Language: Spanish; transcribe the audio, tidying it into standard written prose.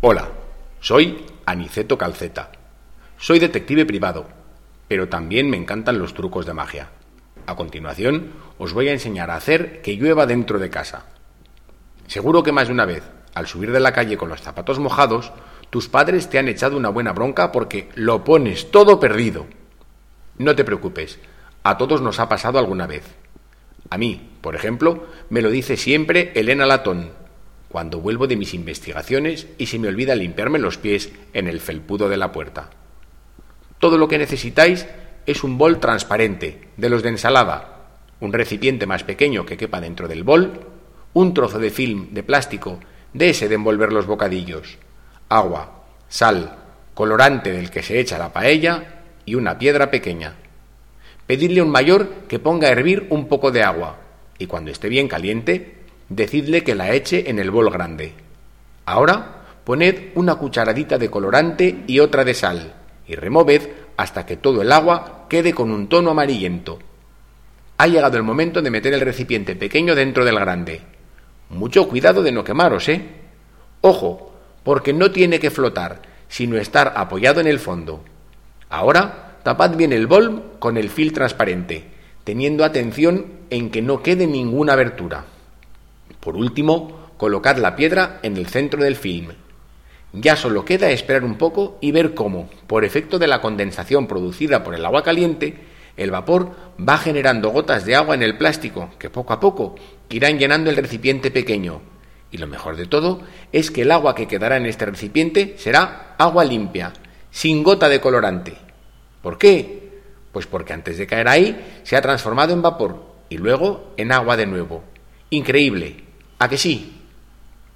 Hola, soy Aniceto Calceta. Soy detective privado, pero también me encantan los trucos de magia. A continuación, os voy a enseñar a hacer que llueva dentro de casa. Seguro que más de una vez, al subir de la calle con los zapatos mojados, tus padres te han echado una buena bronca porque lo pones todo perdido. No te preocupes, a todos nos ha pasado alguna vez. A mí, por ejemplo, me lo dice siempre Elena Latón, cuando vuelvo de mis investigaciones y se me olvida limpiarme los pies en el felpudo de la puerta. Todo lo que necesitáis es un bol transparente, de los de ensalada, un recipiente más pequeño que quepa dentro del bol, un trozo de film de plástico, de ese de envolver los bocadillos, agua, sal, colorante del que se echa la paella y una piedra pequeña. Pedidle a un mayor que ponga a hervir un poco de agua y cuando esté bien caliente, decidle que la eche en el bol grande. Ahora poned una cucharadita de colorante y otra de sal y removed hasta que todo el agua quede con un tono amarillento. Ha llegado el momento de meter el recipiente pequeño dentro del grande. Mucho cuidado de no quemaros, ¿eh? Ojo, porque no tiene que flotar, sino estar apoyado en el fondo. Ahora tapad bien el bol con el film transparente, teniendo atención en que no quede ninguna abertura. Por último, colocad la piedra en el centro del film. Ya solo queda esperar un poco y ver cómo, por efecto de la condensación producida por el agua caliente, el vapor va generando gotas de agua en el plástico que poco a poco irán llenando el recipiente pequeño. Y lo mejor de todo es que el agua que quedará en este recipiente será agua limpia, sin gota de colorante. ¿Por qué? Pues porque antes de caer ahí se ha transformado en vapor y luego en agua de nuevo. Increíble, ¿a que sí?